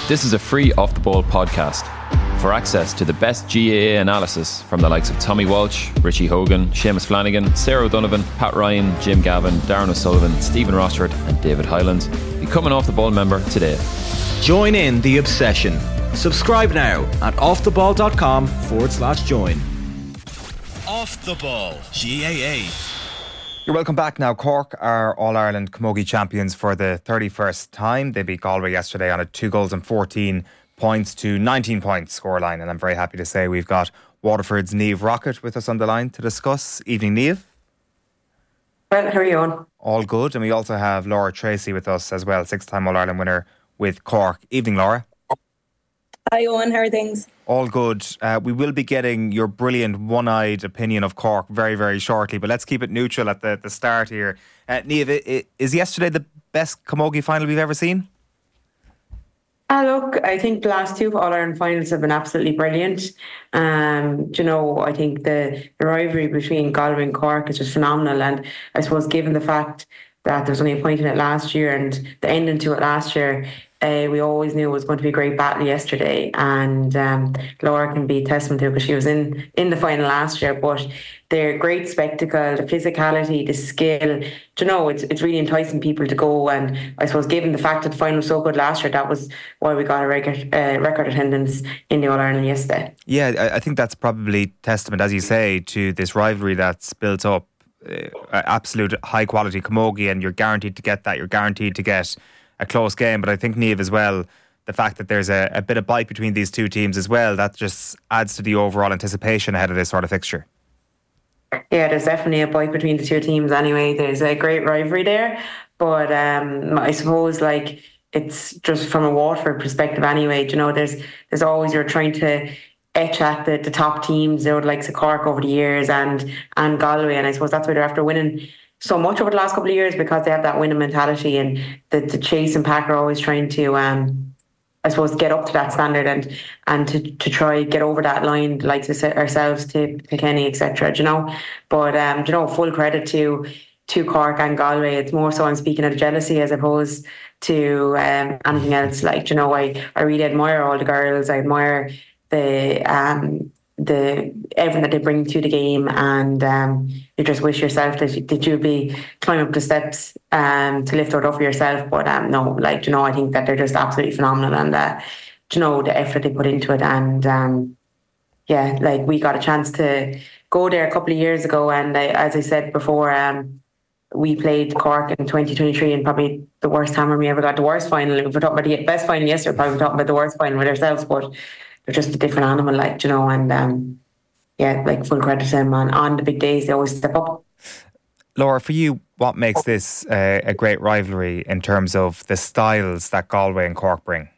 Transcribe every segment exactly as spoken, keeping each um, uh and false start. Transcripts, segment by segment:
This is a free Off the Ball podcast. For access to the best G A A analysis from the likes of Tommy Walsh, Richie Hogan, Seamus Flanagan, Sarah O'Donovan, Pat Ryan, Jim Gavin, Darren O'Sullivan, Stephen Rossford and David Hyland, become an Off the Ball member today. Join in the obsession. Subscribe now at offtheball.com forward slash join. Off the Ball, G A A. You're welcome back now. Cork are All-Ireland Camogie champions for the thirty-first time. They beat Galway yesterday on a two goals and fourteen points to nineteen points scoreline. And I'm very happy to say we've got Waterford's Niamh Rockett with us on the line to discuss. Evening, Niamh. Well, how are you on? All good. And we also have Laura Tracy with us as well, six-time All-Ireland winner with Cork. Evening, Laura. Hi, Owen. How are things? All good. Uh, we will be getting your brilliant one-eyed opinion of Cork very, very shortly, but let's keep it neutral at the, the start here. Uh, Niamh, is yesterday the best Camogie final we've ever seen? Ah, look, I think the last two All-Ireland finals have been absolutely brilliant. Um, you know, I think the, the rivalry between Galway and Cork is just phenomenal, and I suppose given the fact that there was only a point in it last year and the ending to it last year, Uh, we always knew it was going to be a great battle yesterday, and um, Laura can be testament to it because she was in, in the final last year. But their great spectacle, the physicality, the skill, do you know, it's it's really enticing people to go. And I suppose given the fact that the final was so good last year, that was why we got a record, uh, record attendance in the All-Ireland yesterday. Yeah, I, I think that's probably testament, as you say, to this rivalry that's built up. Uh, absolute high quality camogie, and you're guaranteed to get that. You're guaranteed to get a close game. But I think, Niamh, as well, the fact that there's a, a bit of bite between these two teams as well, that just adds to the overall anticipation ahead of this sort of fixture. Yeah, there's definitely a bite between the two teams anyway. There's a great rivalry there, but um, I suppose like it's just from a Waterford perspective anyway, you know, there's there's always you're trying to etch at the, the top teams, you know, the likes of Cork over the years and and Galway, and I suppose that's why they're after winning so much over the last couple of years, because they have that winning mentality, and the, the chase and pack are always trying to, um, I suppose, get up to that standard and and to, to try get over that line, like ourselves, to Kilkenny, et cetera. You know, but um, you know, full credit to to Cork and Galway. It's more so I'm speaking of jealousy as opposed to um, anything else. Like, you know, I I really admire all the girls. I admire the um. the everything that they bring to the game, and um, you just wish yourself that, you, that you'd be climbing up the steps um, to lift it up for yourself. But um, no, like, you know, I think that they're just absolutely phenomenal, and uh, you know, the effort they put into it. And um, yeah, like, we got a chance to go there a couple of years ago, and I, as I said before, um, we played Cork in twenty twenty-three, and probably the worst time when we ever got the worst final. If we're talking about the best final yesterday, probably we're talking about the worst final with ourselves, but they're just a different animal, like, you know, and um, yeah, like, full credit to them. On, on the big days, they always step up. Laura, for you, what makes this uh, a great rivalry in terms of the styles that Galway and Cork bring?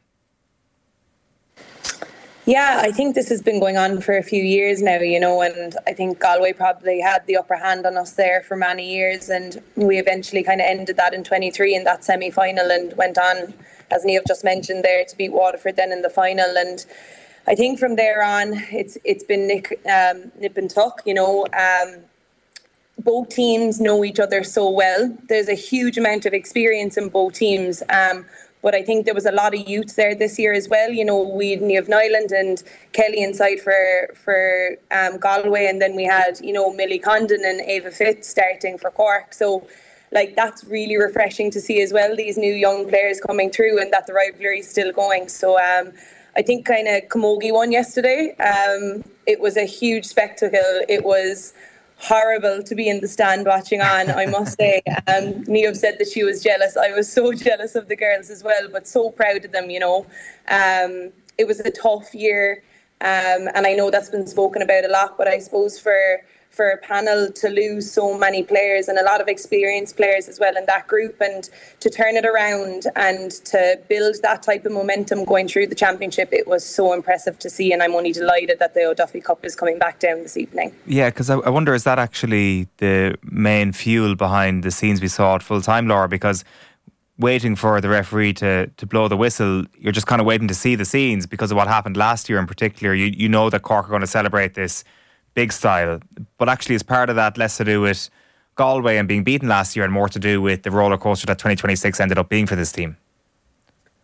Yeah, I think this has been going on for a few years now, you know, and I think Galway probably had the upper hand on us there for many years, and we eventually kind of ended that in twenty-three in that semi-final and went on, as Niamh just mentioned there, to beat Waterford then in the final. And I think from there on, it's it's been nick, um, nip and tuck, you know. Um, both teams know each other so well. There's a huge amount of experience in both teams. Um, but I think there was a lot of youth there this year as well. You know, we had Niamh Nyland and Kelly inside for for um, Galway, and then we had, you know, Millie Condon and Ava Fitz starting for Cork. So, like, that's really refreshing to see as well, these new young players coming through, and that the rivalry is still going. So um, I think kind of Camogie won yesterday. Um, it was a huge spectacle. It was horrible to be in the stand watching on, I must say. Um, Niamh said that she was jealous. I was so jealous of the girls as well, but so proud of them, you know. Um, it was a tough year, um, and I know that's been spoken about a lot, but I suppose for for a panel to lose so many players and a lot of experienced players as well in that group, and to turn it around and to build that type of momentum going through the championship, it was so impressive to see, and I'm only delighted that the O'Duffy Cup is coming back down this evening. Yeah, because I, I wonder, is that actually the main fuel behind the scenes we saw at full time, Laura? Because waiting for the referee to, to blow the whistle, you're just kind of waiting to see the scenes because of what happened last year in particular. You, you know that Cork are going to celebrate this big style, but actually as part of that, less to do with Galway and being beaten last year and more to do with the roller coaster that twenty twenty-six ended up being for this team.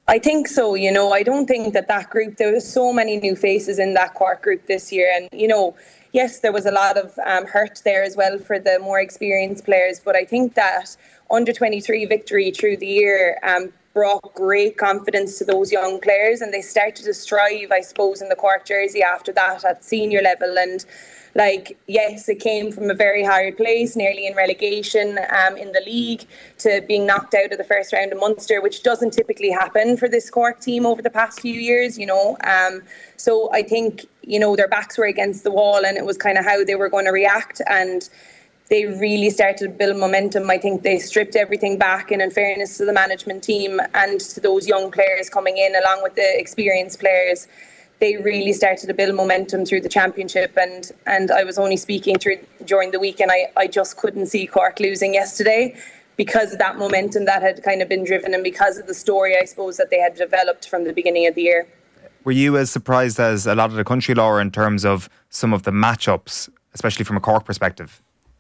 I think so, you know, I don't think that that group, there was so many new faces in that Cork group this year. And, you know, yes, there was a lot of um, hurt there as well for the more experienced players. But I think that under twenty-three victory through the year um, brought great confidence to those young players. And they started to strive, I suppose, in the Cork jersey after that at senior level. And like, yes, it came from a very hard place, nearly in relegation um, in the league, to being knocked out of the first round of Munster, which doesn't typically happen for this Cork team over the past few years, you know. Um, so I think, you know, their backs were against the wall and it was kind of how they were going to react. And they really started to build momentum. I think they stripped everything back, and in fairness to the management team and to those young players coming in, along with the experienced players, they really started to build momentum through the championship. And and I was only speaking through during the week, and I, I just couldn't see Cork losing yesterday because of that momentum that had kind of been driven, and because of the story, I suppose, that they had developed from the beginning of the year. Were you as surprised as a lot of the country, Laura, in terms of some of the matchups, especially from a Cork perspective?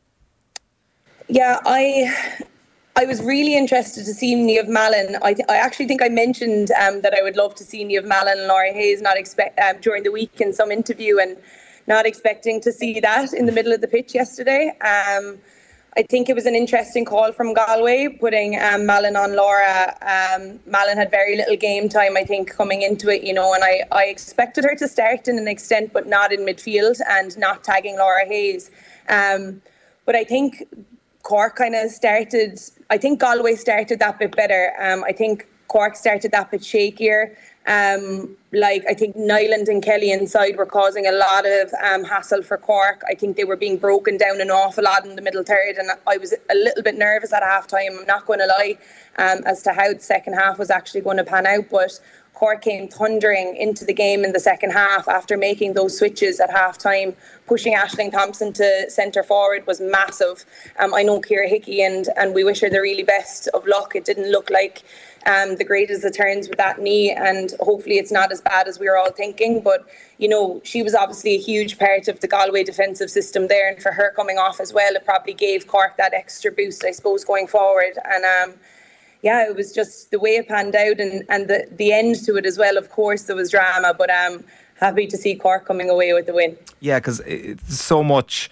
Yeah, I... I was really interested to see Niamh Mallon. I, th- I actually think I mentioned um, that I would love to see Niamh Mallon and Laura Hayes not expect um, during the week in some interview, and not expecting to see that in the middle of the pitch yesterday. Um, I think it was an interesting call from Galway, putting um, Mallon on Laura. Um, Mallon had very little game time, I think, coming into it, you know, and I, I expected her to start in an extent, but not in midfield and not tagging Laura Hayes. Um, but I think Cork kind of started, I think Galway started that bit better. Um, I think Cork started that bit shakier. Um, like, I think Nyland and Kelly inside were causing a lot of um, hassle for Cork. I think they were being broken down an awful lot in the middle third, and I was a little bit nervous at half time, I'm not going to lie, um, as to how the second half was actually going to pan out. But Cork came thundering into the game in the second half after making those switches at half time. Pushing Aisling Thompson to centre forward was massive. Um, I know Ciara Hickey, and, and we wish her the really best of luck. It didn't look like um, the greatest of turns with that knee, and hopefully it's not as bad as we were all thinking. But, you know, she was obviously a huge part of the Galway defensive system there, and for her coming off as well, it probably gave Cork that extra boost, I suppose, going forward. And um, yeah, it was just the way it panned out, and, and the, the end to it as well. Of course, there was drama, but um, happy to see Cork coming away with the win. Yeah, because it's so much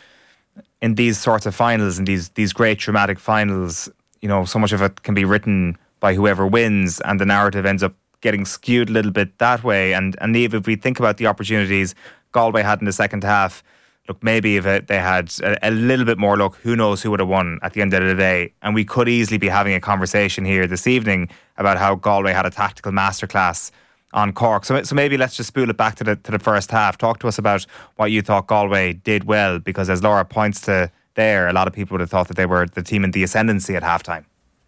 in these sorts of finals, and these these great dramatic finals, you know, so much of it can be written by whoever wins, and the narrative ends up getting skewed a little bit that way. And, and Niamh, if we think about the opportunities Galway had in the second half, look, maybe if it, they had a, a little bit more luck, who knows who would have won at the end of the day. And we could easily be having a conversation here this evening about how Galway had a tactical masterclass on Cork. So, so maybe let's just spool it back to the to the first half. Talk to us about what you thought Galway did well, because as Laura points to there, a lot of people would have thought that they were the team in the ascendancy at halftime.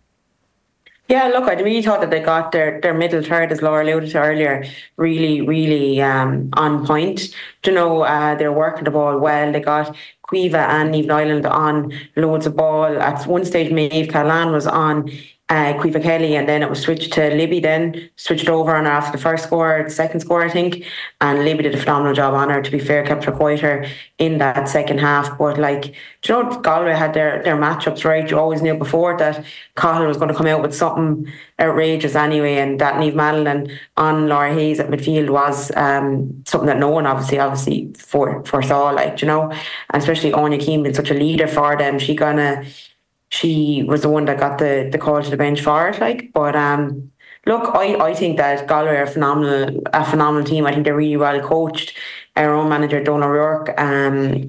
Yeah, look, I really thought that they got their, their middle third, as Laura alluded to earlier, really, really um, on point. You know, uh, they're working the ball well. They got Cueva and Niamh Nyland on loads of ball. At one stage, Maeve Callan was on uh, Cueva Kelly, and then it was switched to Libby, then switched over on her after the first score, the second score, I think. And Libby did a phenomenal job on her, to be fair, kept her quieter in that second half. But, like, do you know, Galway had their, their matchups right. You always knew before that Cahill was going to come out with something outrageous anyway, and that Niamh Mallon on Laura Hayes at midfield was um, something that no one obviously obviously for, foresaw, like, you know, and especially Anya Keane being such a leader for them. She gonna she was the one that got the, the call to the bench for it, like. But um, look, I, I think that Galway are a phenomenal a phenomenal team. I think they're really well coached. Our own manager, Donal O'Rourke, um,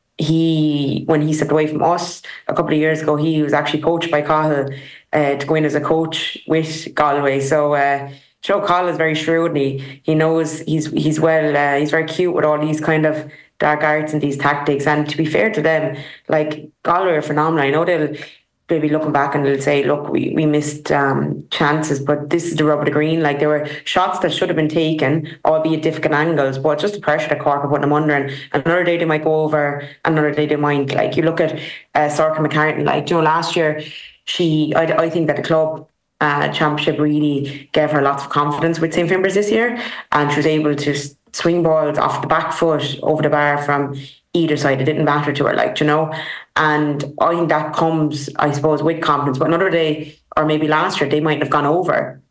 he when he stepped away from us a couple of years ago, he was actually coached by Cahill uh, to go in as a coach with Galway. So uh, Joe Cahill is very shrewd, and he, he knows he's he's well uh, he's very cute with all these kind of dark arts and these tactics. And to be fair to them, like, Galway are phenomenal. I know they'll they'll be looking back and they'll say, look, we, we missed um, chances, but this is the rub of the green. Like, there were shots that should have been taken, albeit difficult angles, but just the pressure that Cork are putting them under. And another day they might go over, another day they might. Like, you look at uh, Sorcha McCartan, like, you know, last year, she, I, I think that the club uh, championship really gave her lots of confidence with Saint Fimbres this year, and she was able to swing balls off the back foot over the bar from either side. It didn't matter to her, like, you know. And I think that comes, I suppose, with confidence. But another day, or maybe last year, they might have gone over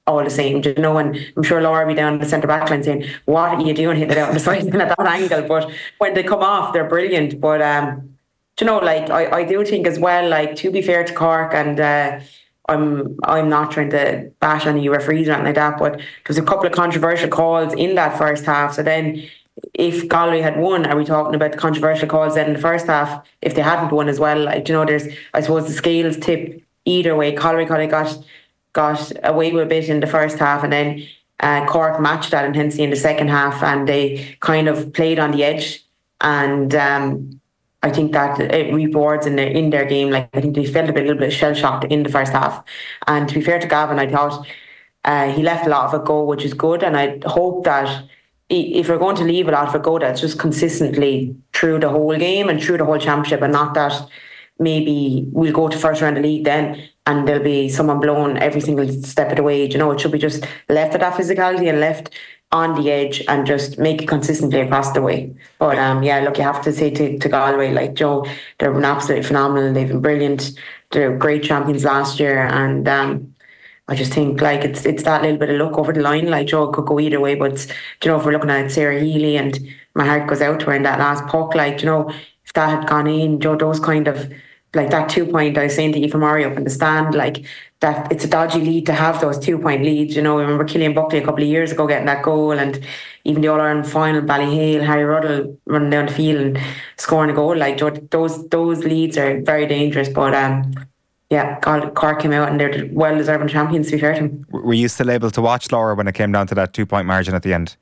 all the same, you know, and I'm sure Laura will be down the centre back line saying, what are you doing hitting it out on the sideline at that angle? But when they come off, they're brilliant. But, um, you know, like, I, I do think as well, like, to be fair to Cork, and uh, I'm I'm not trying to bash any referees or anything like that, but there was a couple of controversial calls in that first half. So then if Galway had won, are we talking about the controversial calls then in the first half if they hadn't won as well? Like, you know, there's, I suppose the scales tip either way. Galway kind of got got away with a bit in the first half, and then uh, Cork matched that intensity in the second half, and they kind of played on the edge. And um, I think that it rewards in their in their game. Like, I think they felt a, bit, a little bit shell shocked in the first half. And to be fair to Gavin, I thought uh, he left a lot of it go, which is good. And I hope that if we're going to leave a lot of it go, that's just consistently through the whole game and through the whole championship, and not that maybe we'll go to first round of the league then and there'll be someone blown every single step of the way. You know, it should be just left at that physicality and left on the edge and just make it consistently across the way. But um, yeah, look, you have to say to, to Galway, like, Joe, they've been absolutely phenomenal. They've been brilliant. They're great champions last year, and um, I just think like it's it's that little bit of luck over the line. Like, Joe, it could go either way, but you know, if we're looking at Sarah Healy, and my heart goes out to her in that last puck, like, you know, if that had gone in, Joe, those kind of like that two point I was saying to Aoife Murray up in the stand, like that it's a dodgy lead to have those two point leads. You know, I remember Killian Buckley a couple of years ago getting that goal, and even the All Ireland final, Ballyhale, Harry Ruddle running down the field and scoring a goal. Like, those those leads are very dangerous. But um, yeah, Cork came out and they're well deserving champions, to be fair to them. Were you still able to watch, Laura, when it came down to that two point margin at the end?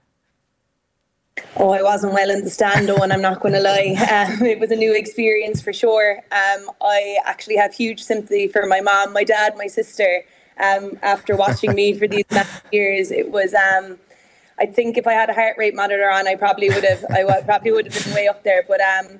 Oh, I wasn't well in the stand, though, and I'm not going to lie. Um, it was a new experience for sure. Um, I actually have huge sympathy for my mom, my dad, my sister. Um, after watching me for these years, it was. Um, I think if I had a heart rate monitor on, I probably would have. I would, probably would have been way up there. But um,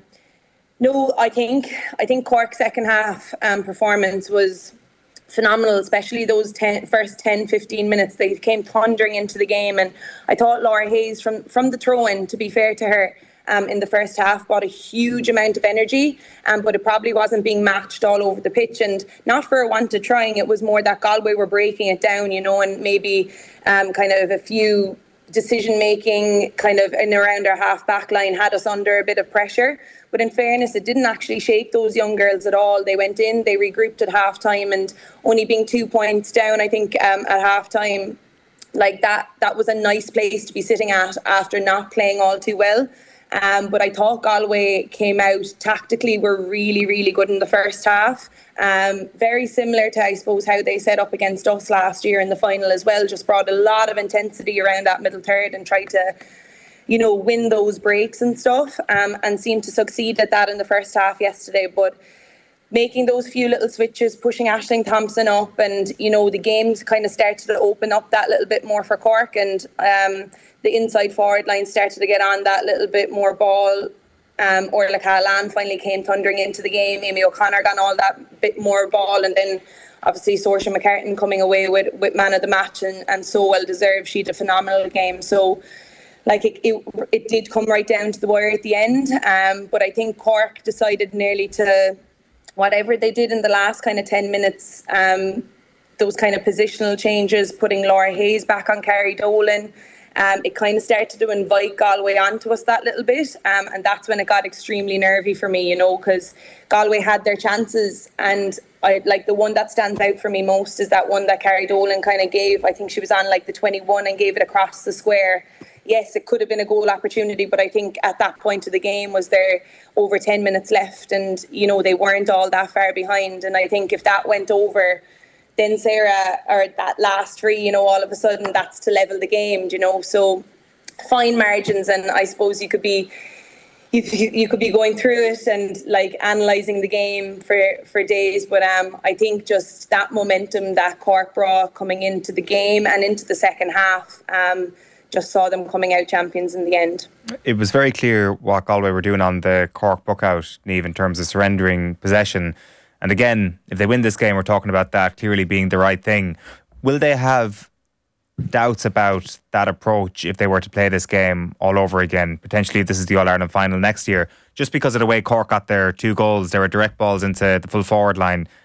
no, I think I think Cork's second half um, performance was phenomenal, especially those ten, first ten, fifteen minutes. They came thundering into the game, and I thought Laura Hayes from, from the throw-in, to be fair to her, um, in the first half brought a huge amount of energy, um, but it probably wasn't being matched all over the pitch, and not for a want of trying. It was more that Galway were breaking it down, you know, and maybe um, kind of a few decision making kind of in around our half back line had us under a bit of pressure. But in fairness, it didn't actually shake those young girls at all. They went in, they regrouped at half time, and only being two points down, I think, um, at half time, like that, that was a nice place to be sitting at after not playing all too well. Um, but I thought Galway came out tactically, were really, really good in the first half. Um, very similar to, I suppose, how they set up against us last year in the final as well. Just brought a lot of intensity around that middle third and tried to, you know, win those breaks and stuff, um, and seemed to succeed at that in the first half yesterday. But making those few little switches, pushing Aisling Thompson up, and, you know, the games kind of started to open up that little bit more for Cork, and um, the inside forward line started to get on that little bit more ball. Um, Orla Callahan finally came thundering into the game. Amy O'Connor got all that bit more ball, and then obviously Saoirse McCartan coming away with, with man of the match, and, and so well deserved. She had a phenomenal game. So like it, it, it did come right down to the wire at the end. Um, but I think Cork decided nearly to, whatever they did in the last kind of ten minutes, um, those kind of positional changes, putting Laura Hayes back on Carrie Dolan, um, it kind of started to invite Galway onto us that little bit. Um, and that's when it got extremely nervy for me, you know, because Galway had their chances. And I like the one that stands out for me most is that one that Carrie Dolan kind of gave. I think she was on like the twenty-one and gave it across the square. Yes, it could have been a goal opportunity, but I think at that point of the game was there over ten minutes left, and, you know, they weren't all that far behind. And I think if that went over, then Sarah, or that last free, you know, all of a sudden that's to level the game, you know. So fine margins, and I suppose you could be you, you could be going through it and like analysing the game for, for days. But um, I think just that momentum that Cork brought coming into the game and into the second half, um, just saw them coming out champions in the end. It was very clear what Galway were doing on the Cork book out, Niamh, in terms of surrendering possession. And again, if they win this game, we're talking about that clearly being the right thing. Will they have doubts about that approach if they were to play this game all over again? Potentially this is the All-Ireland final next year. Just because of the way Cork got their two goals, there were direct balls into the full forward line,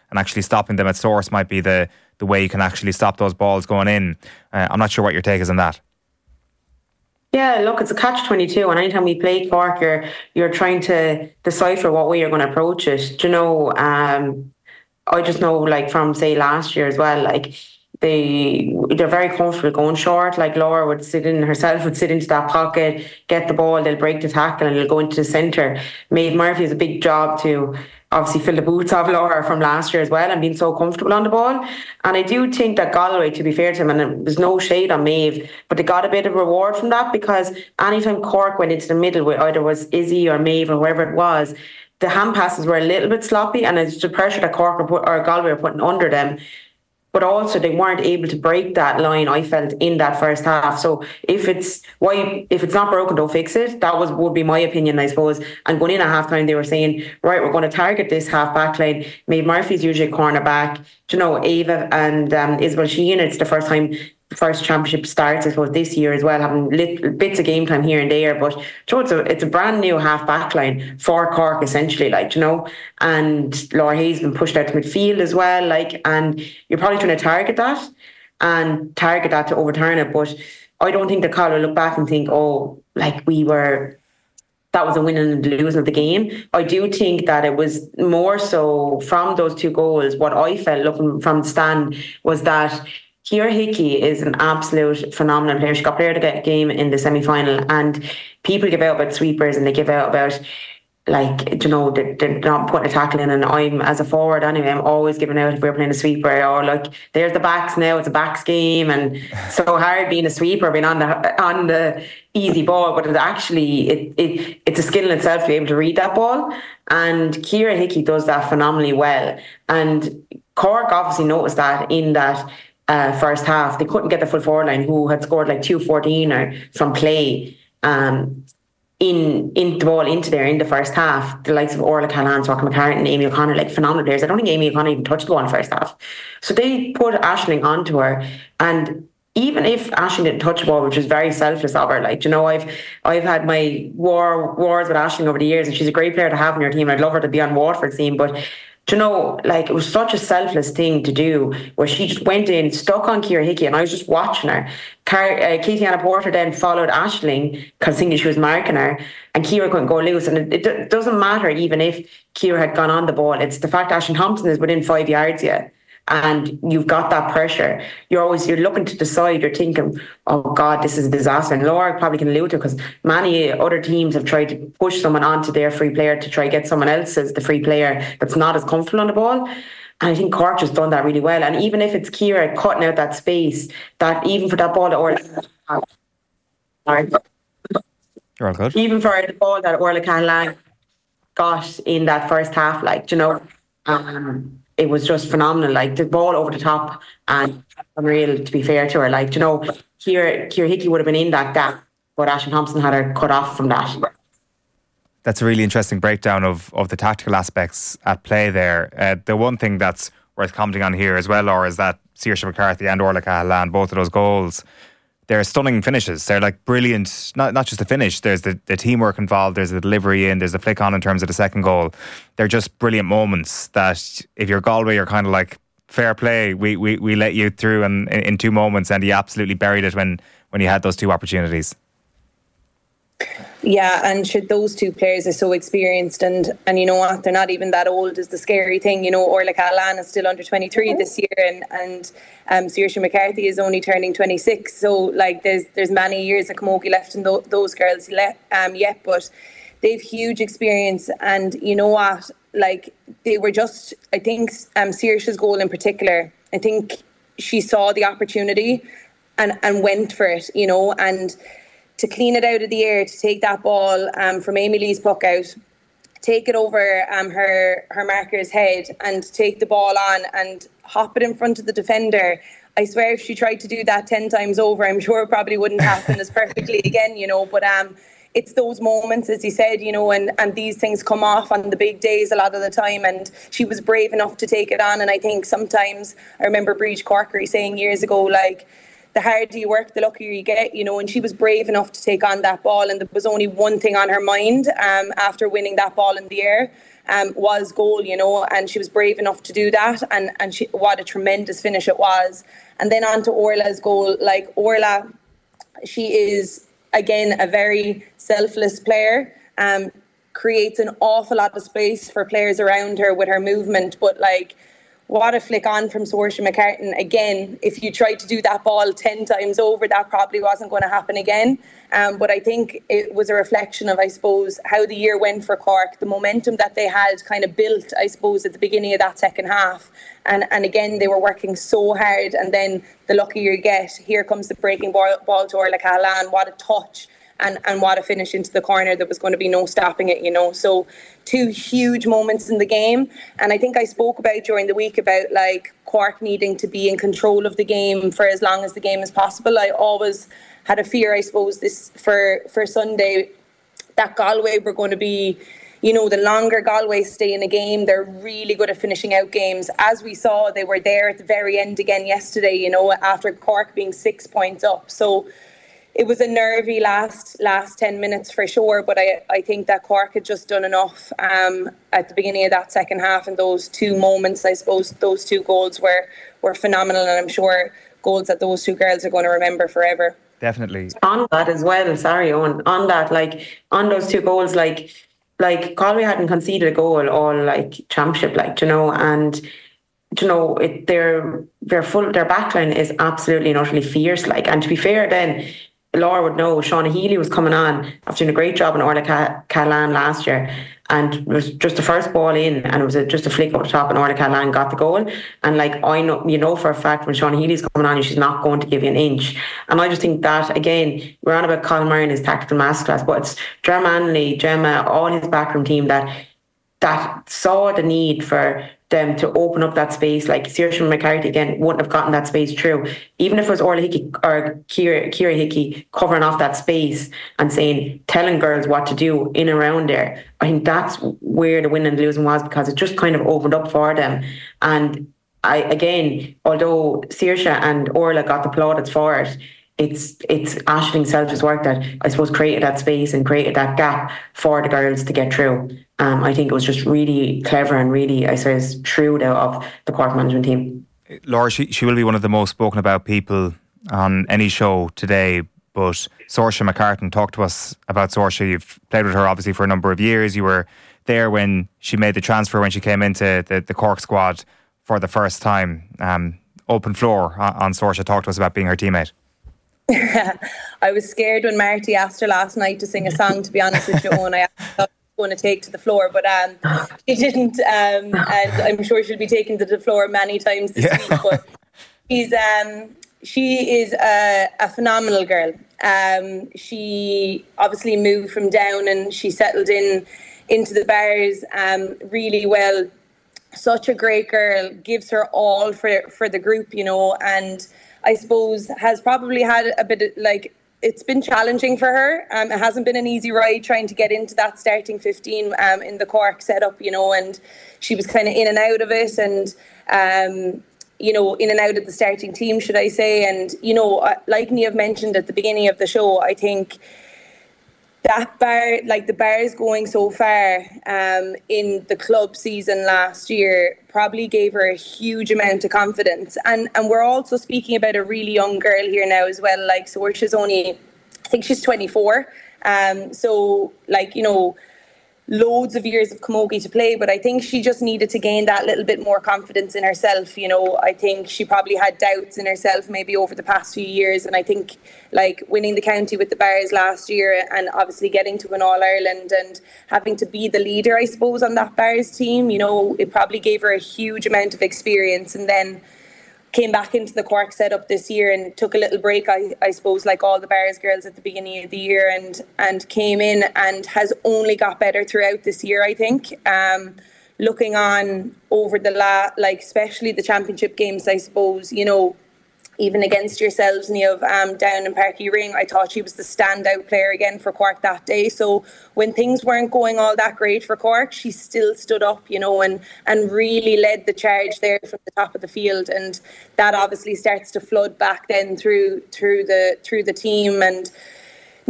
and actually stopping them at source might be the, the way you can actually stop those balls going in. Uh, I'm not sure what your take is on that. Yeah, look, it's a catch twenty-two, and anytime we play Cork, you're you're trying to decipher what way you're going to approach it. Do you know, um, I just know, like, from, say, last year as well, like, they, they're very comfortable going short. Like, Laura would sit in, herself would sit into that pocket, get the ball, they'll break the tackle, and it'll go into the centre. Maeve Murphy has a big job to obviously fill the boots of Laura from last year as well, and being so comfortable on the ball. And I do think that Galway, to be fair to them, and there's no shade on Maeve, but they got a bit of reward from that, because anytime Cork went into the middle with either was Izzy or Maeve or whoever it was, the hand passes were a little bit sloppy, and it's the pressure that Cork or, put, or Galway are putting under them. But also they weren't able to break that line, I felt, in that first half. So if it's why if it's not broken, don't fix it. That was would be my opinion, I suppose. And going in at half time, they were saying, right, we're going to target this half back line. Maeve Murphy's usually a cornerback. You know, Ava and um, Isabel Sheehan, it's the first time, first championship starts, I suppose, this year as well, having little bits of game time here and there. But you know, it's a it's a brand new half back line for Cork, essentially, like, you know. And Laura Hayes been pushed out to midfield as well, like, and you're probably trying to target that and target that to overturn it. But I don't think the caller will look back and think, oh, like, we were, that was a winning and losing of the game. I do think that it was more so from those two goals, what I felt looking from the stand was that Ciara Hickey is an absolute phenomenal player. She got player of the game in the semi-final, and people give out about sweepers and they give out about, like, you know, they're, they're not putting a tackle in, and I'm, as a forward anyway, I'm always giving out if we're playing a sweeper, or like, there's the backs now, it's a backs game, and it's so hard being a sweeper, being on the on the easy ball, but it's actually, it, it it's a skill in itself to be able to read that ball, and Ciara Hickey does that phenomenally well. And Cork obviously noticed that in that Uh, first half. They couldn't get the full forward line, who had scored like two fourteen or from play, um, in in the ball into there in the first half. The likes of Orla Callahan, Rocky McCartan, Amy O'Connor, like, phenomenal players. I don't think Amy O'Connor even touched the ball in the first half. So they put Aisling onto her, and even if Aisling didn't touch the ball, which was very selfless of her, like, you know, I've I've had my war wars with Aisling over the years, and she's a great player to have in your team. I'd love her to be on Waterford's team, but you know, like, it was such a selfless thing to do, where she just went in, stuck on Ciara Hickey, and I was just watching her. Car- uh, Katie-Anna Porter then followed Aisling, because thinking she was marking her, and Ciara couldn't go loose. And it, it d- doesn't matter even if Ciara had gone on the ball. It's the fact that Aisling Thompson is within five yards yet, and you've got that pressure. You're always, you're looking to the side, you're thinking, oh God, this is a disaster. And Laura probably can allude to, because many other teams have tried to push someone onto their free player to try to get someone else as the free player that's not as comfortable on the ball. And I think Cork just done that really well. And even if it's Ciara cutting out that space, that even for that ball that Orla, sorry, You're all good. even for the ball that Orla Callahan got in that first half, like, you know, um, it was just phenomenal. Like, the ball over the top, and unreal, to be fair to her. Like, you know, Ciara, Ciara Hickey would have been in that gap, but Aisling Thompson had her cut off from that. That's a really interesting breakdown of, of the tactical aspects at play there. Uh, the one thing that's worth commenting on here as well, Laura, is that Saoirse McCarthy and Orla Callahan, both of those goals, they're stunning finishes. They're like brilliant, not not just the finish, there's the, the teamwork involved, there's the delivery in, there's the flick on in terms of the second goal. They're just brilliant moments that if you're Galway, you're kind of like, fair play, we we, we let you through in, in two moments, and you absolutely buried it when, when you had those two opportunities. Yeah, and should those two players are so experienced, and and you know what, they're not even that old is the scary thing. You know, Orla Callahan is still under twenty-three this year, and and um, Saoirse McCarthy is only turning twenty-six. So like, there's there's many years of camogie left in th- those girls le- um yet, but they've huge experience. And you know what, like, they were just, I think um Saoirse's goal in particular, I think she saw the opportunity and and went for it. You know, and to clean it out of the air, to take that ball um, from Amy Lee's puck out, take it over um, her her marker's head, and take the ball on and hop it in front of the defender. I swear, if she tried to do that ten times over, I'm sure it probably wouldn't happen as perfectly again, you know. But um, it's those moments, as you said, you know, and, and these things come off on the big days a lot of the time. And she was brave enough to take it on. And I think sometimes, I remember Breach Corkery saying years ago, like, the harder you work, the luckier you get, you know, and she was brave enough to take on that ball, and there was only one thing on her mind um, after winning that ball in the air, um, was goal, you know, and she was brave enough to do that, and, and she, what a tremendous finish it was. And then on to Orla's goal. Like, Orla, she is, again, a very selfless player, um, creates an awful lot of space for players around her with her movement, but like, what a flick on from Saoirse McCartan. Again, if you tried to do that ball ten times over, that probably wasn't going to happen again. Um, but I think it was a reflection of, I suppose, how the year went for Cork, the momentum that they had kind of built, I suppose, at the beginning of that second half. And and again, they were working so hard. And then the luckier you get, here comes the breaking ball, ball to Orla Cahalane. What a touch. And, and what a finish into the corner. There was going to be no stopping it, you know. So two huge moments in the game. And I think I spoke about during the week about like Cork needing to be in control of the game for as long as the game is possible. I always had a fear, I suppose, this for, for Sunday, that Galway were going to be, you know, the longer Galway stay in a game, they're really good at finishing out games. As we saw, they were there at the very end again yesterday, you know, after Cork being six points up. So it was a nervy last last ten minutes for sure, but I, I think that Cork had just done enough um, at the beginning of that second half, and those two moments, I suppose, those two goals were, were phenomenal, and I'm sure goals that those two girls are going to remember forever. Definitely. On that as well, sorry, on on that, like, on those two goals, like, like Galway hadn't conceded a goal all, like, championship, like, you know, and you know, it, their their full their backline is absolutely and utterly fierce, like, and to be fair then, Laura would know Shauna Healy was coming on after doing a great job in Orla Cahalane last year, and it was just the first ball in, and it was a, just a flick over the top, and Orla Cahalane got the goal. And like, I know, you know for a fact when Shauna Healy's coming on, she's not going to give you an inch. And I just think that, again, we're on about Colin Murray and his tactical masterclass, but it's Gemma Manley, Gemma, all his backroom team that that saw the need for them to open up that space. Like Saoirse McCarthy, again, wouldn't have gotten that space through. Even if it was Orla Hickey or Kira, Kira Hickey covering off that space and saying, telling girls what to do in and around there, I think that's where the winning and the losing was, because it just kind of opened up for them. And I, again, although Saoirse and Orla got the plaudits for it, It's it's Aisling Self's work that, I suppose, created that space and created that gap for the girls to get through. Um, I think it was just really clever and really, I suppose, shrewd of the Cork management team. Laura, she, she will be one of the most spoken about people on any show today, but Saoirse McCartan, talk to us about Saoirse. You've played with her obviously for a number of years. You were there when she made the transfer, when she came into the, the Cork squad for the first time. Um, open floor on, on Saoirse. Talk to us about being her teammate. I was scared when Marty asked her last night to sing a song, to be honest with you, and I asked her what she was going to take to the floor, but um, she didn't, um, and I'm sure she'll be taken to the floor many times this yeah. week, but she's, um, she is a, a phenomenal girl. Um, she obviously moved from Down and she settled in into the Bars um, really well. Such a great girl, gives her all for, for the group, you know, and I suppose has probably had a bit of, like, it's been challenging for her. Um, it hasn't been an easy ride trying to get into that starting fifteen um, in the Cork setup, you know, and she was kind of in and out of it, and, um, you know, in and out of the starting team, should I say. And, you know, like Niamh mentioned at the beginning of the show, I think that bar, like the Bars going so far um, in the club season last year, probably gave her a huge amount of confidence. And and we're also speaking about a really young girl here now as well. Like, so she's only, I think she's twenty-four. Um, so, like, you know, loads of years of camogie to play, but I think she just needed to gain that little bit more confidence in herself. You know, I think she probably had doubts in herself maybe over the past few years, and I think like winning the county with the Bars last year and obviously getting to an All-Ireland and having to be the leader, I suppose, on that Bars team, you know, it probably gave her a huge amount of experience. And then came back into the Cork setup this year and took a little break, I, I suppose, like all the Bars girls at the beginning of the year, and and came in and has only got better throughout this year, I think. Um, looking on over the, la- like especially the championship games, I suppose, you know, even against yourselves, Niamh, um, down in Parky Ring, I thought she was the standout player again for Cork that day. So when things weren't going all that great for Cork, she still stood up, you know, and, and really led the charge there from the top of the field. And that obviously starts to flood back then through through the through the team. And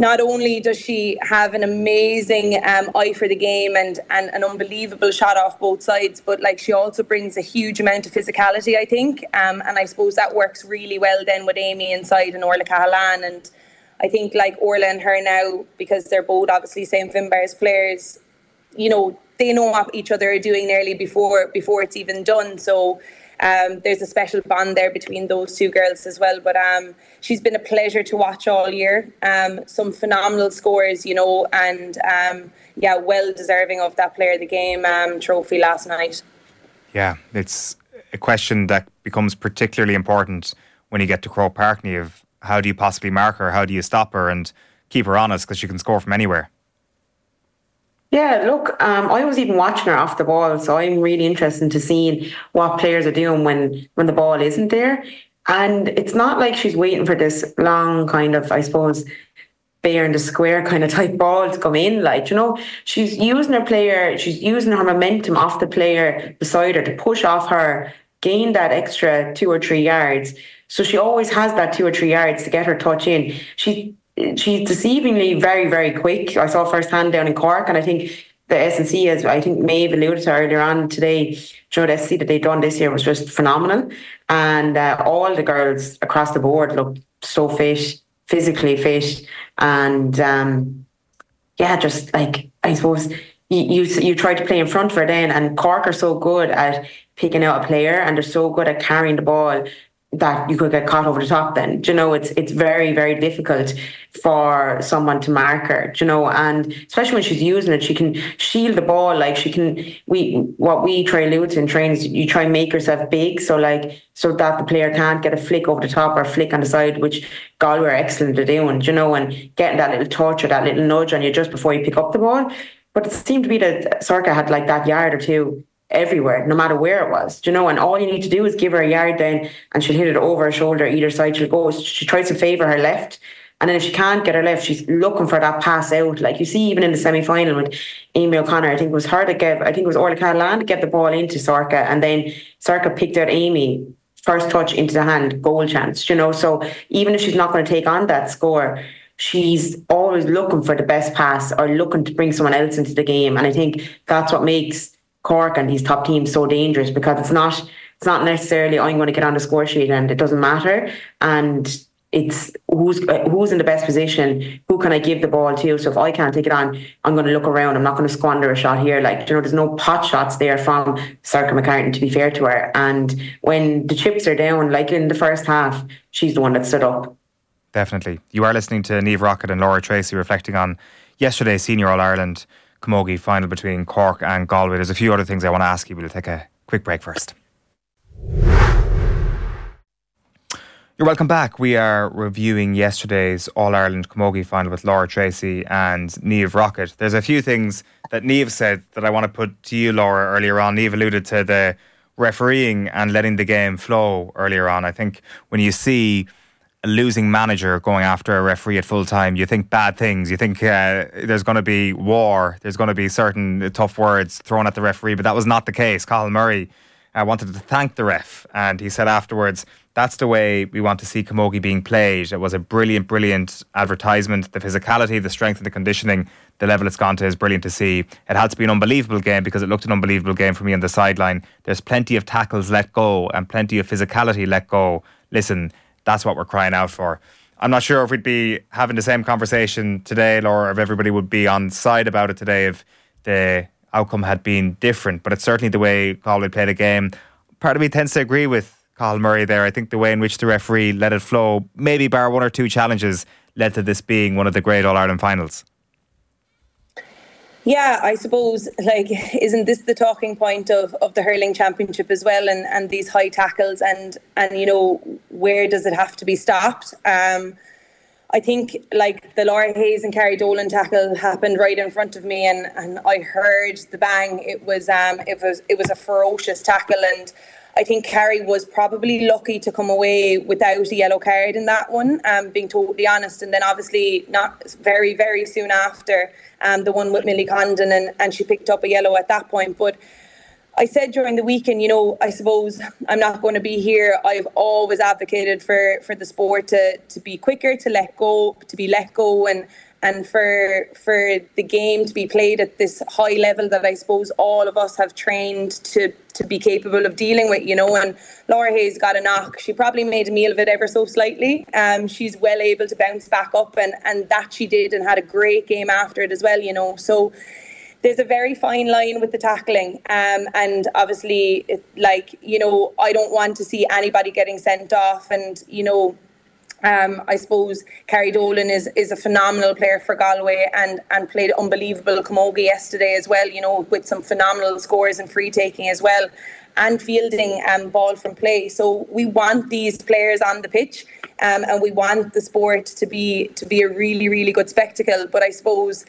not only does she have an amazing um, eye for the game and, and an unbelievable shot off both sides, but like she also brings a huge amount of physicality, I think. Um, and I suppose that works really well then with Amy inside and Orla Cahalan. And I think like Orla and her now, because they're both obviously Saint Finbarr's players, you know, they know what each other are doing nearly before before it's even done. So um, there's a special bond there between those two girls as well. But um, she's been a pleasure to watch all year. Um, some phenomenal scores, you know, and um, yeah, well deserving of that Player of the Game um, trophy last night. Yeah, it's a question that becomes particularly important when you get to Croke Park, Niamh. How do you possibly mark her? How do you stop her and keep her honest, because she can score from anywhere? Yeah, look, um, I was even watching her off the ball, so I'm really interested to seeing what players are doing when, when the ball isn't there. And it's not like she's waiting for this long kind of, I suppose, fair in the square kind of type ball to come in. Like, you know, she's using her player, she's using her momentum off the player beside her to push off her, gain that extra two or three yards. So she always has that two or three yards to get her touch in. She She's deceivingly very, very quick. I saw firsthand down in Cork, and I think the S N C, as I think Maeve alluded to earlier on today, you know, the S N C that they've done this year was just phenomenal. And uh, all the girls across the board looked so fit, physically fit. And um, yeah, just like, I suppose, you, you, you try to play in front of her then, and Cork are so good at picking out a player, and they're so good at carrying the ball that you could get caught over the top then. Do you know, it's it's very, very difficult for someone to mark her, do you know, and especially when she's using it, she can shield the ball, like she can, we, what we try to do in training is you try and make yourself big, so like, so that the player can't get a flick over the top or flick on the side, which Galway are excellent at doing, do you know, and getting that little touch or that little nudge on you just before you pick up the ball. But it seemed to be that Sorcha had like that yard or two everywhere, no matter where it was, you know, and all you need to do is give her a yard then, and she'll hit it over her shoulder either side. She'll go, she tries to favour her left, and then if she can't get her left, she's looking for that pass out. Like you see even in the semi-final with Amy O'Connor, I think it was her to give, I think it was Orla Cahalan to get the ball into Sorcha, and then Sorcha picked out Amy, first touch into the hand, goal chance, you know. So even if she's not going to take on that score, she's always looking for the best pass or looking to bring someone else into the game. And I think that's what makes Cork and these top teams so dangerous, because it's not it's not necessarily I'm going to get on the score sheet and it doesn't matter, and it's who's who's in the best position, who can I give the ball to. So if I can't take it on, I'm going to look around, I'm not going to squander a shot here. Like, you know, there's no pot shots there from Sorcha McCartan, to be fair to her. And when the chips are down, like in the first half, she's the one that stood up. Definitely. You are listening to Niamh Rockett and Laura Tracy reflecting on yesterday's Senior All-Ireland Camogie final between Cork and Galway. There's a few other things I want to ask you, but we'll take a quick break first. You're welcome back. We are reviewing yesterday's All-Ireland Camogie final with Laura Tracy and Niamh Rockett. There's a few things that Niamh said that I want to put to you, Laura, earlier on. Niamh alluded to the refereeing and letting the game flow earlier on. I think when you see a losing manager going after a referee at full time, you think bad things. You think uh, there's going to be war. There's going to be certain tough words thrown at the referee, but that was not the case. Colin Murray uh, wanted to thank the ref, and he said afterwards, that's the way we want to see camogie being played. It was a brilliant, brilliant advertisement. The physicality, the strength and the conditioning, the level it's gone to is brilliant to see. It had to be an unbelievable game because it looked an unbelievable game for me on the sideline. There's plenty of tackles let go and plenty of physicality let go. Listen, that's what we're crying out for. I'm not sure if we'd be having the same conversation today, Laura, or if everybody would be on side about it today if the outcome had been different. But it's certainly the way Galway played a game. Part of me tends to agree with Colin Murray there. I think the way in which the referee let it flow, maybe bar one or two challenges, led to this being one of the great All-Ireland finals. Yeah, I suppose, like, isn't this the talking point of, of the hurling championship as well, and, and these high tackles and, and, you know, where does it have to be stopped? Um, I think, like, the Laura Hayes and Carrie Dolan tackle happened right in front of me, and, and I heard the bang. It was um it was it was a ferocious tackle, and I think Carrie was probably lucky to come away without a yellow card in that one, um, being totally honest. And then obviously not very, very soon after, um, the one with Millie Condon, and, and she picked up a yellow at that point. But I said during the weekend, you know, I suppose I'm not going to be here. I've always advocated for, for the sport to, to be quicker, to let go, to be let go and and for for the game to be played at this high level that I suppose all of us have trained to to be capable of dealing with, you know. And Laura Hayes got a knock. She probably made a meal of it ever so slightly. Um, she's well able to bounce back up, and and that she did, and had a great game after it as well, you know. So there's a very fine line with the tackling, um, and obviously, it, like, you know, I don't want to see anybody getting sent off, and, you know, um, I suppose Carrie Dolan is, is a phenomenal player for Galway, and, and played unbelievable camogie yesterday as well, you know, with some phenomenal scores and free taking as well, and fielding um, ball from play. So we want these players on the pitch, um, and we want the sport to be to be a really, really good spectacle. But I suppose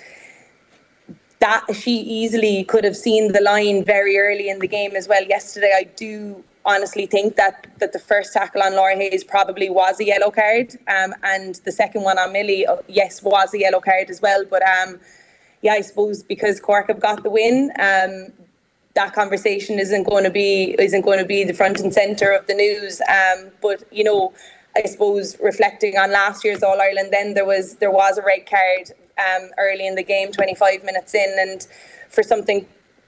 that she easily could have seen the line very early in the game as well yesterday. I do honestly think that that the first tackle on Laura Hayes probably was a yellow card, um, and the second one on Millie, uh, yes, was a yellow card as well. But um, yeah, I suppose because Cork have got the win, um, that conversation isn't going to be isn't going to be the front and centre of the news. Um, but you know, I suppose reflecting on last year's All Ireland, then there was there was a red card um, early in the game, twenty-five minutes in, and for something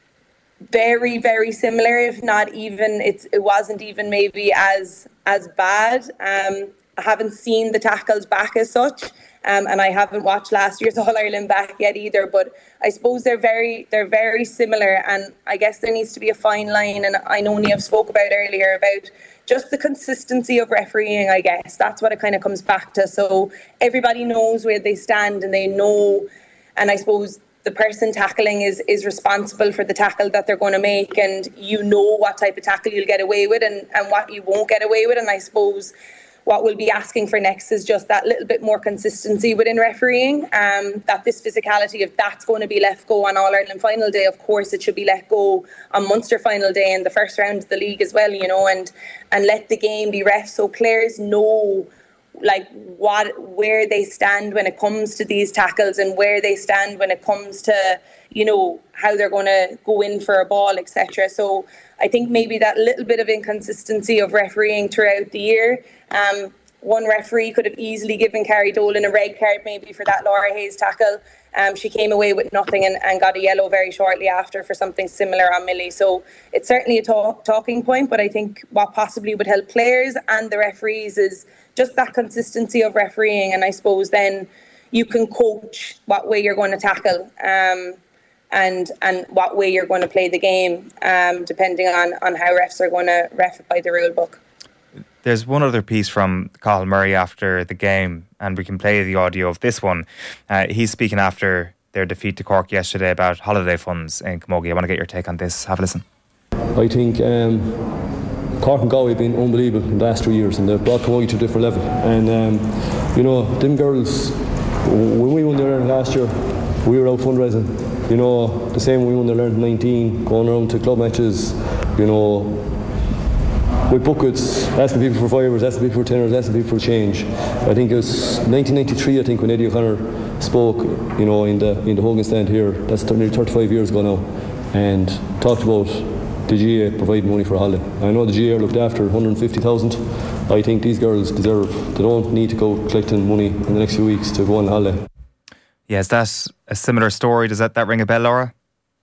very, very similar, if not even, it's it wasn't even maybe as as bad. Um, I haven't seen the tackles back as such, um, and I haven't watched last year's All Ireland back yet either. But I suppose they're very they're very similar, and I guess there needs to be a fine line. And I know Niamh spoke about earlier about just the consistency of refereeing. I guess that's what it kind of comes back to. So everybody knows where they stand, and they know, and I suppose the person tackling is is responsible for the tackle that they're going to make, and you know what type of tackle you'll get away with and, and what you won't get away with. And I suppose what we'll be asking for next is just that little bit more consistency within refereeing, um, that this physicality, if that's going to be let go on All Ireland final day, of course it should be let go on Munster final day in the first round of the league as well, you know, and and let the game be ref so players know like what where they stand when it comes to these tackles, and where they stand when it comes to, you know, how they're going to go in for a ball, et cetera. So I think maybe that little bit of inconsistency of refereeing throughout the year. Um, one referee could have easily given Carrie Dolan a red card maybe for that Laura Hayes tackle. Um, she came away with nothing and, and got a yellow very shortly after for something similar on Millie. So it's certainly a talk, talking point, but I think what possibly would help players and the referees is just that consistency of refereeing. And I suppose then you can coach what way you're going to tackle, um, and and what way you're going to play the game, um, depending on, on how refs are going to ref it by the rule book. There's one other piece from Cathal Murray after the game, and we can play the audio of this one. Uh, he's speaking after their defeat to Cork yesterday about holiday funds in camogie. I want to get your take on this. Have a listen. I think um, Cork and Galway have been unbelievable in the last two years, and they've brought camogie to a different level. And um, you know, them girls, when we won the Ireland last year, we were out fundraising. You know, the same when we won the Ireland nineteen, going around to club matches, you know, with buckets, asking people for fivers, asking people for tenors, asking people for change. I think it was nineteen ninety-three, I think, when Eddie O'Connor spoke, you know, in the in the Hogan stand here. That's nearly thirty-five years ago now, and talked about the G A A providing money for a holiday. I know the G A A looked after one hundred fifty thousand. I think these girls deserve, they don't need to go collecting money in the next few weeks to go on holiday. Yeah, is that a similar story? Does that, that ring a bell, Laura?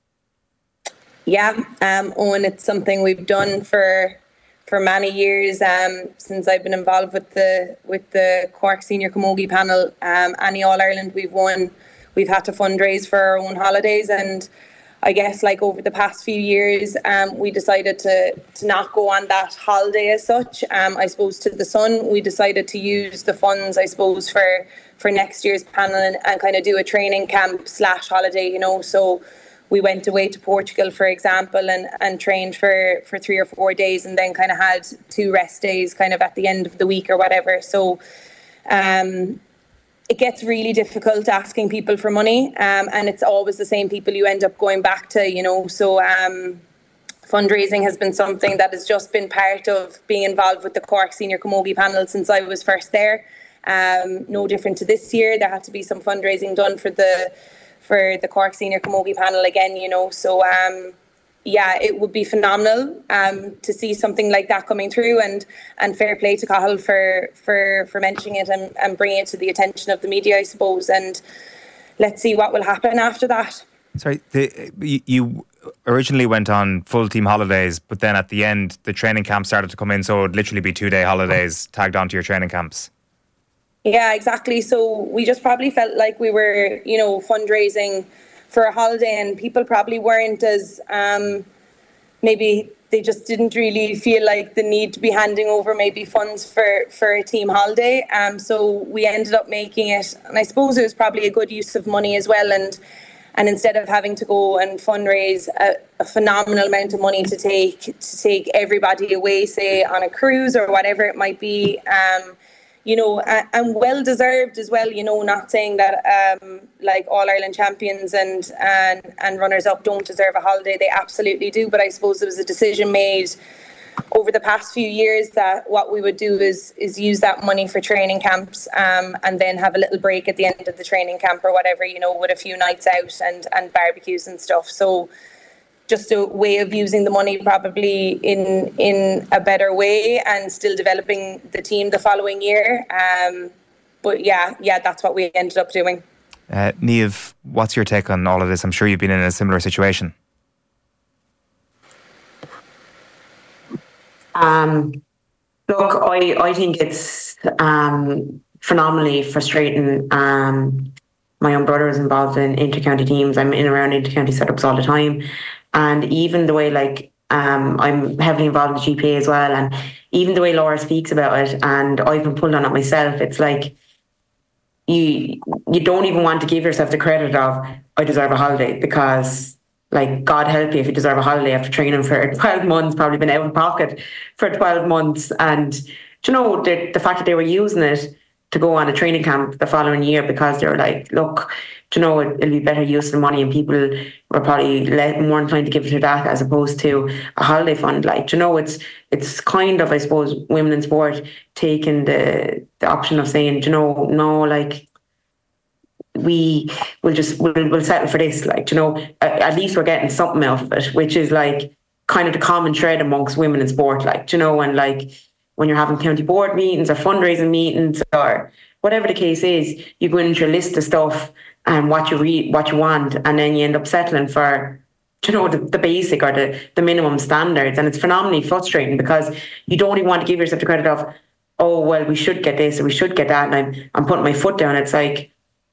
Yeah, um, Owen, it's something we've done for for many years, um, since I've been involved with the with the Cork Senior Camogie panel. Um, any All Ireland we've won, we've had to fundraise for our own holidays, and I guess like over the past few years, um, we decided to to not go on that holiday as such. Um, I suppose to the Sun, we decided to use the funds, I suppose, for for next year's panel and, and kind of do a training camp slash holiday, you know. So we went away to Portugal, for example, and, and trained for, for three or four days, and then kind of had two rest days kind of at the end of the week or whatever. So um, it gets really difficult asking people for money, um, and it's always the same people you end up going back to, you know. So um, fundraising has been something that has just been part of being involved with the Cork Senior Camogie panel since I was first there. Um, no different to this year. There had to be some fundraising done for the for the Cork Senior Camogie panel again, you know. So um, yeah, it would be phenomenal um, to see something like that coming through, and and fair play to Cathal for for for mentioning it and, and bringing it to the attention of the media, I suppose. And let's see what will happen after that. Sorry, the, you originally went on full team holidays, but then at the end, the training camp started to come in, so it would literally be two day holidays tagged onto your training camps. Yeah, exactly. So we just probably felt like we were, you know, fundraising for a holiday, and people probably weren't as, um, maybe they just didn't really feel like the need to be handing over maybe funds for, for a team holiday. Um, so we ended up making it, and I suppose it was probably a good use of money as well. And And instead of having to go and fundraise a, a phenomenal amount of money to take to take everybody away, say on a cruise or whatever it might be, um, you know, and, and well deserved as well. You know, not saying that um, like All Ireland champions and and and runners up don't deserve a holiday. They absolutely do. But I suppose there was a decision made over the past few years that what we would do is is use that money for training camps, um, and then have a little break at the end of the training camp or whatever, you know, with a few nights out and, and barbecues and stuff. So just a way of using the money probably in in a better way and still developing the team the following year. Um, but yeah, yeah, that's what we ended up doing. Uh, Niamh, what's your take on all of this? I'm sure you've been in a similar situation. Um, look, I, I think it's um, phenomenally frustrating. Um, my own brother is involved in inter-county teams. I'm in around inter-county setups all the time. And even the way, like, um, I'm heavily involved in the G P A as well. And even the way Laura speaks about it, and I've been pulled on it myself, it's like you you don't even want to give yourself the credit of, I deserve a holiday, because like, God help you if you deserve a holiday after training for twelve months, probably been out of pocket for twelve months. And, you know, the, the fact that they were using it to go on a training camp the following year because they were like, look, you know, it, it'll be better use of the money, and people were probably let, more inclined to give it to that as opposed to a holiday fund. Like, you know, it's it's kind of, I suppose, women in sport taking the, the option of saying, you know, no, like, we will just we'll, we'll settle for this, like, you know, at, at least we're getting something out of it, which is like kind of the common thread amongst women in sport, like, you know. And like when you're having county board meetings or fundraising meetings or whatever the case is, you go into your list of stuff and what you read, what you want, and then you end up settling for, you know, the, the basic or the, the minimum standards. And it's phenomenally frustrating because you don't even want to give yourself the credit of, oh, well, we should get this or we should get that, and I'm I'm putting my foot down. It's like,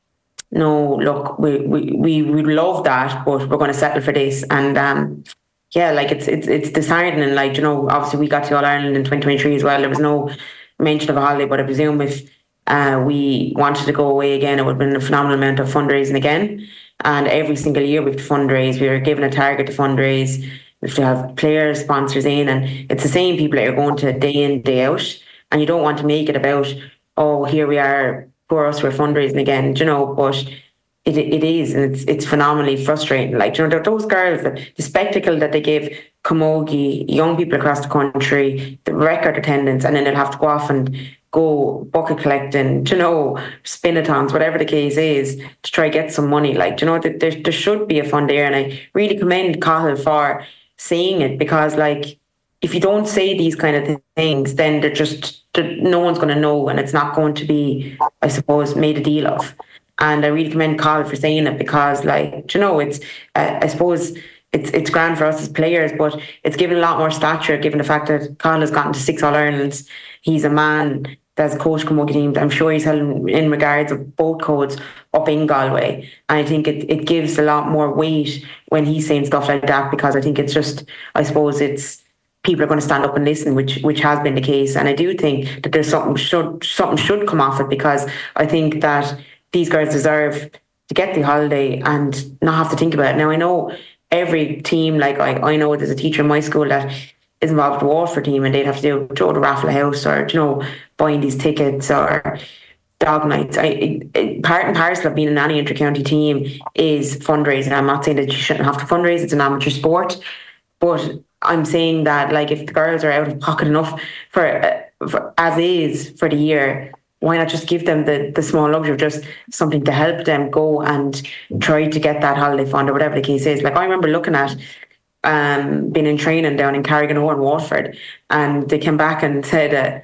no, look, we, we, we, we love that, but we're going to settle for this. And um, yeah, like it's it's it's disheartening. Like, you know, obviously we got to All Ireland in twenty twenty-three as well. There was no mention of a holiday, but I presume if uh, we wanted to go away again, it would have been a phenomenal amount of fundraising again. And every single year we have to fundraise. We were given a target to fundraise. We have to have players, sponsors in, and it's the same people that are going to day in, day out. And you don't want to make it about, oh, here we are, for us, we're fundraising again, you know, but it it is, and it's it's phenomenally frustrating. Like, you know, those girls, the, the spectacle that they give camogie, young people across the country, the record attendance, and then they'll have to go off and go bucket collecting, you know, spin-a-thons, whatever the case is, to try get some money. Like, you know, there, there should be a fund there, and I really commend Cathal for saying it, because, like, if you don't say these kind of things, then they're just, they're, no one's going to know, and it's not going to be, I suppose, made a deal of. And I really commend Cathal for saying it, because, like, you know, it's, uh, I suppose, it's it's grand for us as players, but it's given a lot more stature, given the fact that Cathal has gotten to six All-Irelands. He's a man that's coached camogie teams. I'm sure he's held in regards of both codes up in Galway. And I think it, it gives a lot more weight when he's saying stuff like that, because I think it's just, I suppose it's, people are going to stand up and listen, which which has been the case. And I do think that there's something should something should come off it, because I think that these girls deserve to get the holiday and not have to think about it. Now, I know every team, like I, I know there's a teacher in my school that is involved with the Waterford team, and they'd have to do go to Raffle House, or, you know, buying these tickets or dog nights. I, it, it, part and parcel of being in any inter-county team is fundraising. I'm not saying that you shouldn't have to fundraise, it's an amateur sport, but I'm saying that, like, if the girls are out of pocket enough for, uh, for as is for the year, why not just give them the, the small luxury of just something to help them go and try to get that holiday fund or whatever the case is. Like, I remember looking at um being in training down in Carrigan or in Waterford, and they came back and said uh,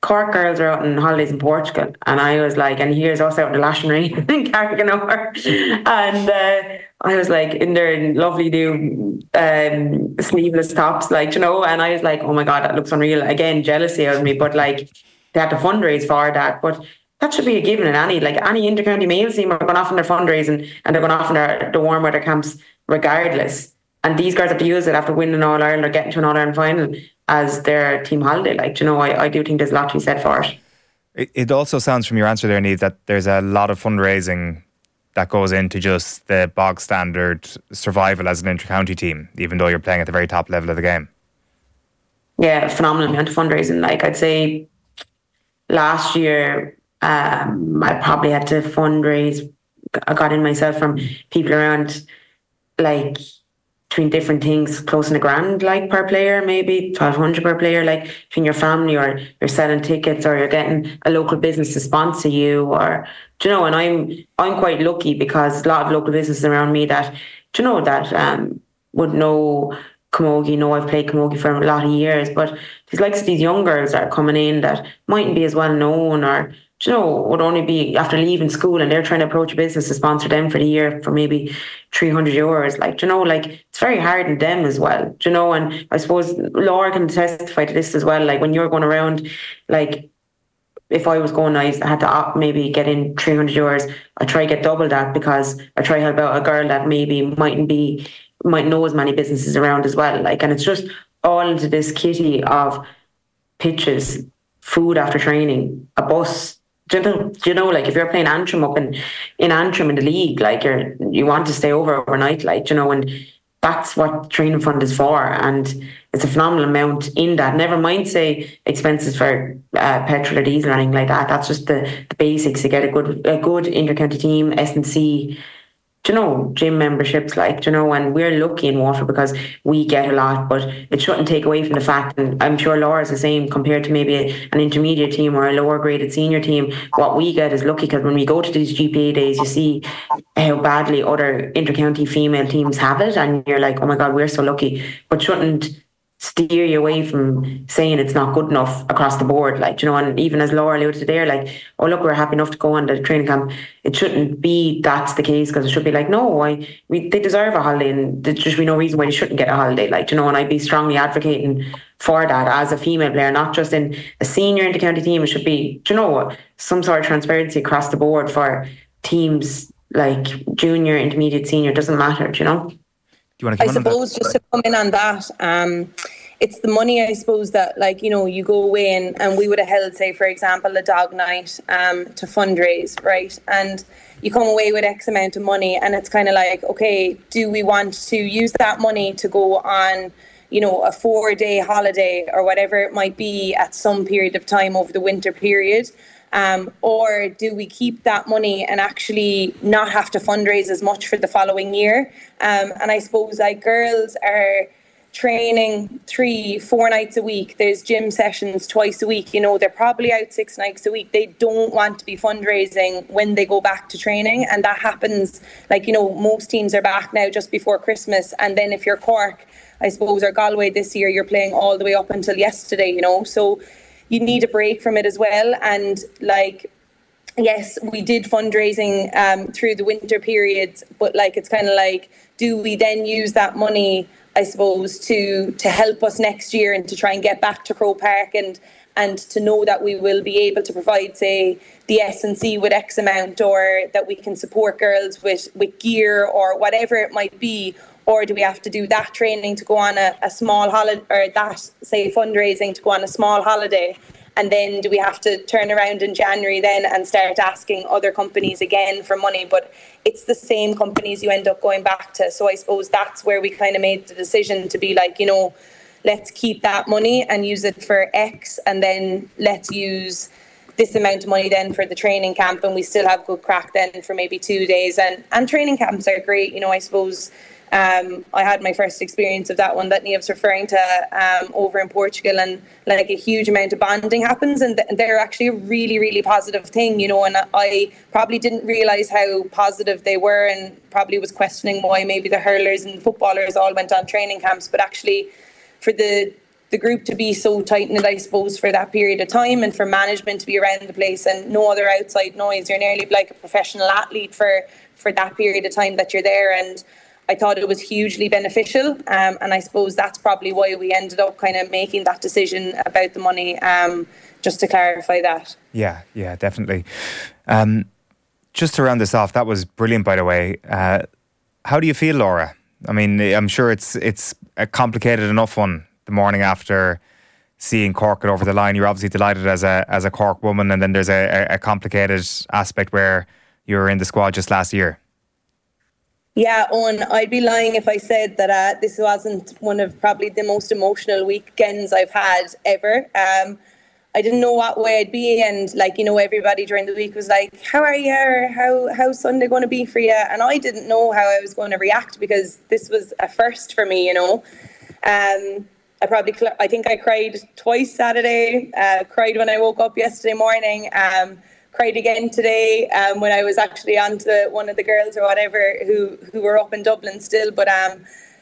Cork girls are out on holidays in Portugal, and I was like, and here's us out in the lashing rain in Carriganore, and uh, I was like in their lovely new um, sleeveless tops, like, you know, and I was like, oh my God, that looks unreal. Again, jealousy out of me, but like they had to fundraise for that, but that should be a given in any, like any intercounty male team are going off on their fundraising and they're going off on their the warm weather camps regardless. And these guys have to use it after winning All Ireland or getting to an All Ireland final as their team holiday. Like, you know, I, I do think there's a lot to be said for it. it. It also sounds from your answer there, Niamh, that there's a lot of fundraising that goes into just the bog standard survival as an intercounty team, even though you're playing at the very top level of the game. Yeah, phenomenal amount of fundraising. Like I'd say last year, um, I probably had to fundraise. I got in myself from people around, like, between different things, close in a grand, like per player, maybe twelve hundred per player, like between your family, or you're selling tickets, or you're getting a local business to sponsor you, or, do you know, and I'm I'm quite lucky because a lot of local businesses around me that, do you know, that um, would know camogie, know I've played camogie for a lot of years, but these likes of these young girls that are coming in that mightn't be as well known, or, you know, would only be after leaving school and they're trying to approach a business to sponsor them for the year for maybe three hundred euros. Like, you know, like it's very hard on them as well, you know, and I suppose Laura can testify to this as well. Like when you're going around, like if I was going, I had to opt, maybe get in three hundred euros. I try to get double that because I try to help out a girl that maybe mightn't be, might know as many businesses around as well. Like, and it's just all into this kitty of pitches, food after training, a bus. Do you know, do you know, like if you're playing Antrim up in, in Antrim in the league, like you're, you want to stay over overnight, like, you know, and that's what training fund is for. And it's a phenomenal amount in that. Never mind, say, expenses for uh, petrol or diesel or anything like that. That's just the, the basics to get a good a good intercounty team, S and C, do you know, gym memberships, like, do you know, and we're lucky in Waterford because we get a lot, but it shouldn't take away from the fact, and I'm sure Laura's the same compared to maybe a, an intermediate team or a lower graded senior team. What we get is lucky because when we go to these G P A days, you see how badly other intercounty female teams have it, and you're like, oh my God, we're so lucky. But shouldn't steer you away from saying it's not good enough across the board, like, you know, and even as Laura alluded to there, like, oh look, we're happy enough to go on the training camp. It shouldn't be that's the case, because it should be like, no, I we they deserve a holiday, and there should be no reason why they shouldn't get a holiday, like, you know, and I'd be strongly advocating for that as a female player, not just in a senior intercounty team. It should be, do you know, some sort of transparency across the board for teams, like junior, intermediate, senior, doesn't matter, do you know. Do you want to I suppose just to come in on that, um, it's the money, I suppose, that, like, you know, you go away and, and we would have held, say, for example, a dog night um, to fundraise, right? And you come away with X amount of money, and it's kind of like, okay, do we want to use that money to go on, you know, a four day holiday or whatever it might be at some period of time over the winter period? Um, or do we keep that money and actually not have to fundraise as much for the following year? Um, and I suppose, like, girls are training three, four nights a week. There's gym sessions twice a week. You know, they're probably out six nights a week. They don't want to be fundraising when they go back to training. And that happens, like, you know, most teams are back now just before Christmas. And then if you're Cork, I suppose, or Galway this year, you're playing all the way up until yesterday, you know. So you need a break from it as well. And, like, yes, we did fundraising um, through the winter periods, but, like, it's kind of like, do we then use that money, I suppose, to to help us next year and to try and get back to Croke Park and and to know that we will be able to provide, say, the S and C with X amount, or that we can support girls with, with gear or whatever it might be? Or do we have to do that training to go on a, a small holiday, or that, say, fundraising to go on a small holiday? And then do we have to turn around in January then and start asking other companies again for money? But it's the same companies you end up going back to. So I suppose that's where we kind of made the decision to be like, you know, let's keep that money and use it for X, and then let's use this amount of money then for the training camp, and we still have good crack then for maybe two days. And, and training camps are great, you know, I suppose. Um, I had my first experience of that one that Niamh's referring to um, over in Portugal, and like a huge amount of bonding happens, and th- they're actually a really, really positive thing, you know, and I probably didn't realise how positive they were, and probably was questioning why maybe the hurlers and footballers all went on training camps, but actually for the the group to be so tight-knit, I suppose, for that period of time, and for management to be around the place and no other outside noise. You're nearly like a professional athlete for, for that period of time that you're there, and I thought it was hugely beneficial, um, and I suppose that's probably why we ended up kind of making that decision about the money, um, just to clarify that. Yeah, yeah, definitely. Um, just to round this off, that was brilliant, by the way. Uh, how do you feel, Laura? I mean, I'm sure it's it's a complicated enough one the morning after seeing Cork get over the line. You're obviously delighted as a as a Cork woman, and then there's a, a complicated aspect where you were in the squad just last year. Yeah, Owen, I'd be lying if I said that uh, this wasn't one of probably the most emotional weekends I've had ever. Um, I didn't know what way I'd be, and like, you know, everybody during the week was like, how are you, or how, how's Sunday going to be for you? And I didn't know how I was going to react, because this was a first for me, you know. Um, I probably, cl- I think I cried twice Saturday, uh, cried when I woke up yesterday morning, um, cried again today um, when I was actually on to one of the girls or whatever who, who were up in Dublin still. But um,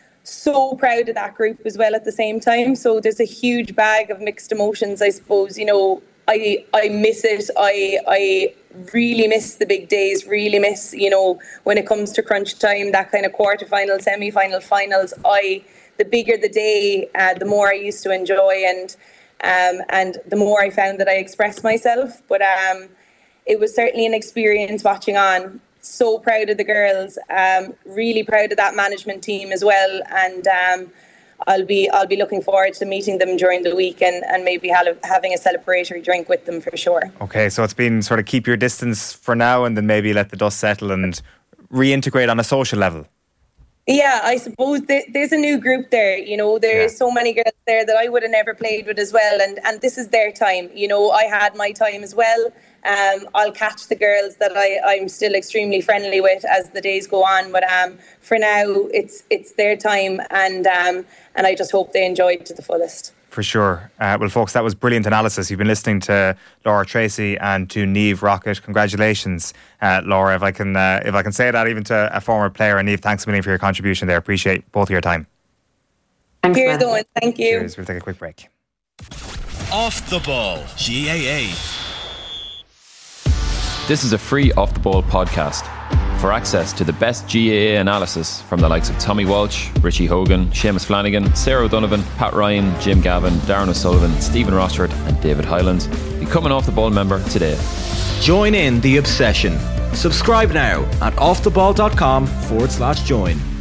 so proud of that group as well at the same time. So there's a huge bag of mixed emotions, I suppose. You know, I I miss it. I I really miss the big days, really miss, you know, when it comes to crunch time, that kind of quarterfinal, semi-final, finals. I the bigger the day, uh, the more I used to enjoy, and um, and the more I found that I expressed myself. But um, it was certainly an experience watching on. So proud of the girls, um, really proud of that management team as well, and um, I'll be I'll be looking forward to meeting them during the week and, and maybe ha- having a celebratory drink with them for sure. Okay, so it's been sort of keep your distance for now, and then maybe let the dust settle and reintegrate on a social level. Yeah, I suppose th- there's a new group there. You know, there's yeah. so many girls there that I would have never played with as well, and and this is their time. You know, I had my time as well. Um, I'll catch the girls that I, I'm still extremely friendly with as the days go on. But um, for now, it's it's their time, and um, and I just hope they enjoy it to the fullest. For sure. Uh, well, folks, that was brilliant analysis. You've been listening to Laura Tracy and to Niamh Rockett. Congratulations, uh, Laura. If I can, uh, if I can say that even to a former player, and Niamh, thanks a million for your contribution there. Appreciate both of your time. Thanks, Cheers, Owen. Thank you. Cheers. We'll take a quick break. Off the Ball, G A A. This is a free Off the Ball podcast. For access to the best G A A analysis from the likes of Tommy Walsh, Richie Hogan, Seamus Flanagan, Sarah O'Donovan, Pat Ryan, Jim Gavin, Darren O'Sullivan, Stephen Rossford and David Hyland, become an Off the Ball member today. Join in the obsession. Subscribe now at offtheball.com forward slash join.